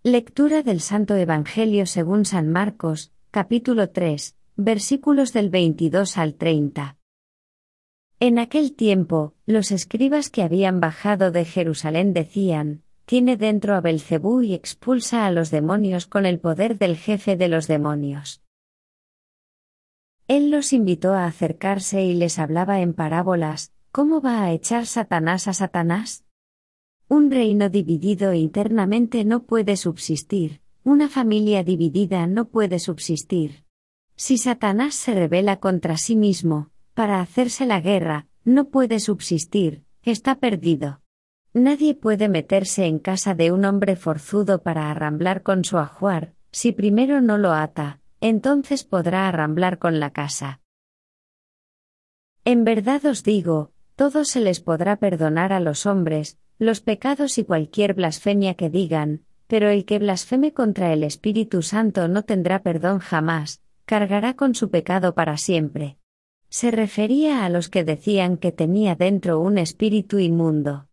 Lectura del Santo Evangelio según San Marcos, capítulo 3, versículos del 22 al 30. En aquel tiempo, los escribas que habían bajado de Jerusalén decían: «Tiene dentro a Belcebú y expulsa a los demonios con el poder del jefe de los demonios». Él los invitó a acercarse y les hablaba en parábolas: ¿cómo va a echar Satanás a Satanás? Un reino dividido internamente no puede subsistir, una familia dividida no puede subsistir. Si Satanás se rebela contra sí mismo, para hacerse la guerra, no puede subsistir, está perdido. Nadie puede meterse en casa de un hombre forzudo para arramblar con su ajuar, si primero no lo ata, entonces podrá arramblar con la casa. En verdad os digo, todo se les podrá perdonar a los hombres, los pecados y cualquier blasfemia que digan, pero el que blasfeme contra el Espíritu Santo no tendrá perdón jamás, cargará con su pecado para siempre. Se refería a los que decían que tenía dentro un espíritu inmundo.